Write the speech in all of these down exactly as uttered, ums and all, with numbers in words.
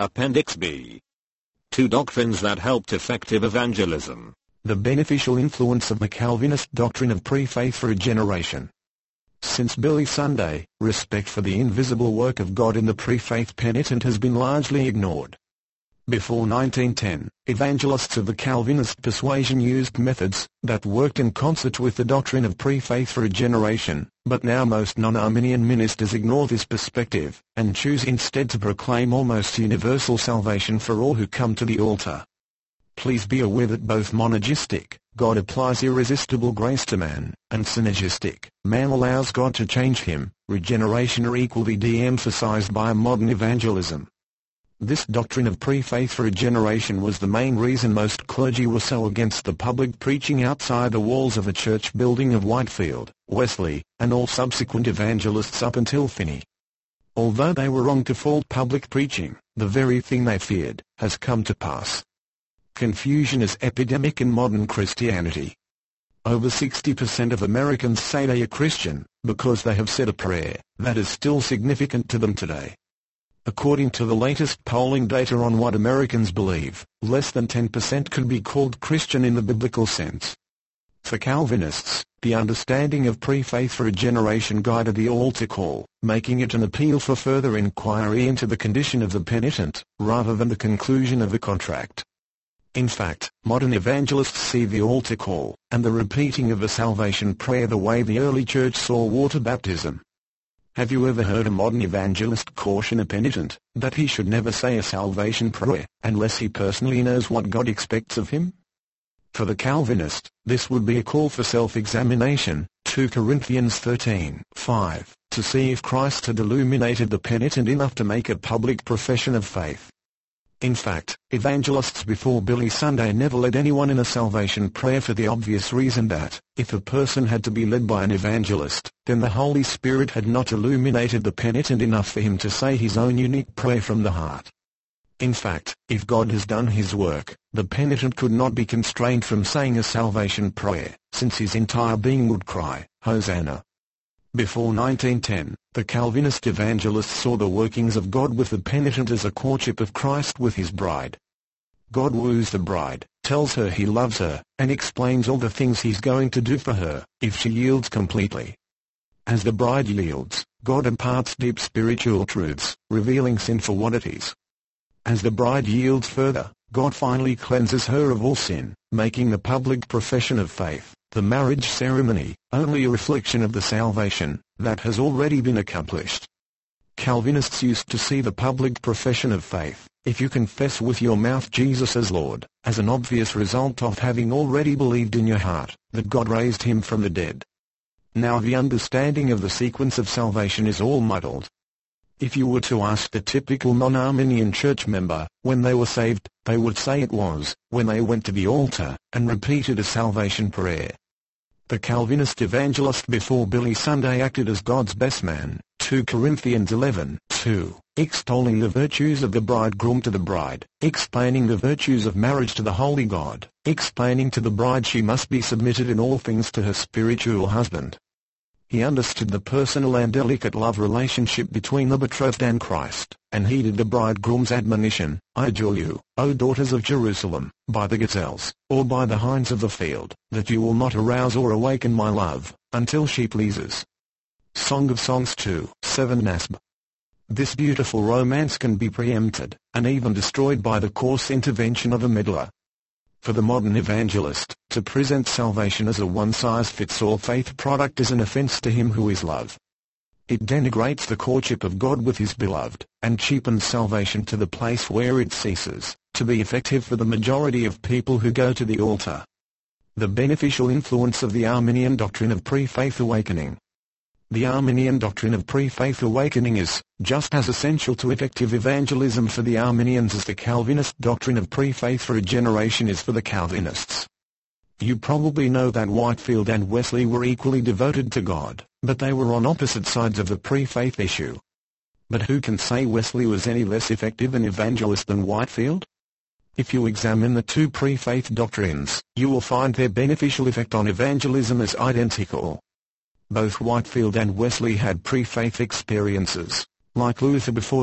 Appendix B. Two doctrines that helped effective evangelism. The beneficial influence of the Calvinist doctrine of pre-faith regeneration. Since Billy Sunday, respect for the invisible work of God in the pre-faith penitent has been largely ignored. Before nineteen ten, evangelists of the Calvinist persuasion used methods that worked in concert with the doctrine of pre-faith regeneration, but now most non-Arminian ministers ignore this perspective, and choose instead to proclaim almost universal salvation for all who come to the altar. Please be aware that both monergistic, God applies irresistible grace to man, and synergistic, man allows God to change him, regeneration are equally de-emphasized by modern evangelism. This doctrine of pre-faith regeneration was the main reason most clergy were so against the public preaching outside the walls of a church building of Whitefield, Wesley, and all subsequent evangelists up until Finney. Although they were wrong to fault public preaching, the very thing they feared has come to pass. Confusion is epidemic in modern Christianity. Over sixty percent of Americans say they are Christian, because they have said a prayer that is still significant to them today. According to the latest polling data on what Americans believe, less than ten percent could be called Christian in the biblical sense. For Calvinists, the understanding of pre-faith regeneration guided the altar call, making it an appeal for further inquiry into the condition of the penitent, rather than the conclusion of the contract. In fact, modern evangelists see the altar call, and the repeating of a salvation prayer the way the early church saw water baptism. Have you ever heard a modern evangelist caution a penitent that he should never say a salvation prayer, unless he personally knows what God expects of him? For the Calvinist, this would be a call for self-examination, two Corinthians thirteen five, to see if Christ had illuminated the penitent enough to make a public profession of faith. In fact, evangelists before Billy Sunday never led anyone in a salvation prayer for the obvious reason that, if a person had to be led by an evangelist, then the Holy Spirit had not illuminated the penitent enough for him to say his own unique prayer from the heart. In fact, if God has done his work, the penitent could not be constrained from saying a salvation prayer, since his entire being would cry, Hosanna. Before nineteen ten, the Calvinist evangelists saw the workings of God with the penitent as a courtship of Christ with his bride. God woos the bride, tells her he loves her, and explains all the things he's going to do for her, if she yields completely. As the bride yields, God imparts deep spiritual truths, revealing sin for what it is. As the bride yields further, God finally cleanses her of all sin, making the public profession of faith, the marriage ceremony, only a reflection of the salvation that has already been accomplished. Calvinists used to see the public profession of faith, if you confess with your mouth Jesus as Lord, as an obvious result of having already believed in your heart that God raised him from the dead. Now the understanding of the sequence of salvation is all muddled. If you were to ask the typical non-Arminian church member when they were saved, they would say it was when they went to the altar and repeated a salvation prayer. The Calvinist evangelist before Billy Sunday acted as God's best man, two Corinthians eleven two, extolling the virtues of the bridegroom to the bride, explaining the virtues of marriage to the holy God, explaining to the bride she must be submitted in all things to her spiritual husband. He understood the personal and delicate love relationship between the betrothed and Christ, and heeded the bridegroom's admonition, I adjure you, O daughters of Jerusalem, by the gazelles, or by the hinds of the field, that you will not arouse or awaken my love, until she pleases. Song of Songs two seven N A S B. This beautiful romance can be preempted, and even destroyed by the coarse intervention of a meddler. For the modern evangelist, to present salvation as a one-size-fits-all faith product is an offense to him who is love. It denigrates the courtship of God with his beloved, and cheapens salvation to the place where it ceases to be effective for the majority of people who go to the altar. The beneficial influence of the Arminian doctrine of pre-faith awakening. The Arminian doctrine of pre-faith awakening is just as essential to effective evangelism for the Arminians as the Calvinist doctrine of pre-faith regeneration is for the Calvinists. You probably know that Whitefield and Wesley were equally devoted to God, but they were on opposite sides of the pre-faith issue. But who can say Wesley was any less effective an evangelist than Whitefield? If you examine the two pre-faith doctrines, you will find their beneficial effect on evangelism is identical. Both Whitefield and Wesley had pre-faith experiences. Like Luther before them,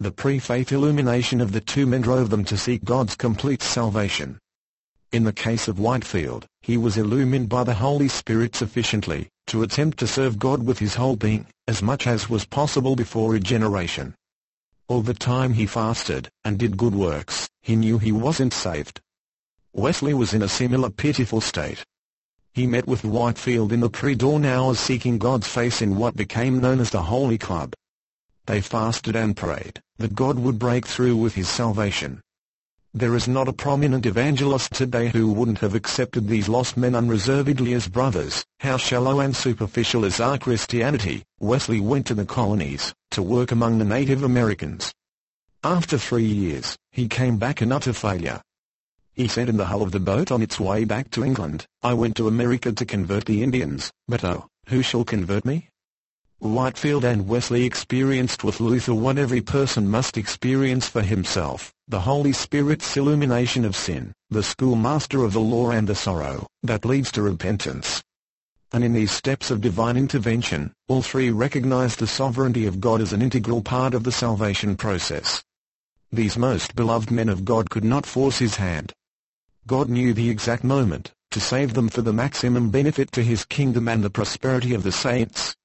The pre-faith illumination of the two men drove them to seek God's complete salvation. In the case of Whitefield, he was illumined by the Holy Spirit sufficiently to attempt to serve God with his whole being, as much as was possible before regeneration. All the time he fasted, and did good works, he knew he wasn't saved. Wesley was in a similar pitiful state. He met with Whitefield in the pre-dawn hours seeking God's face in what became known as the Holy Club. They fasted and prayed that God would break through with his salvation. There is not a prominent evangelist today who wouldn't have accepted these lost men unreservedly as brothers. How shallow and superficial is our Christianity. Wesley went to the colonies to work among the Native Americans. After three years, he came back an utter failure. He said in the hull of the boat on its way back to England, "I went to America to convert the Indians, but oh, who shall convert me?" Whitefield and Wesley experienced with Luther what every person must experience for himself, the Holy Spirit's illumination of sin, the schoolmaster of the law and the sorrow that leads to repentance. And in these steps of divine intervention, all three recognized the sovereignty of God as an integral part of the salvation process. These most beloved men of God could not force his hand. God knew the exact moment to save them for the maximum benefit to his kingdom and the prosperity of the saints.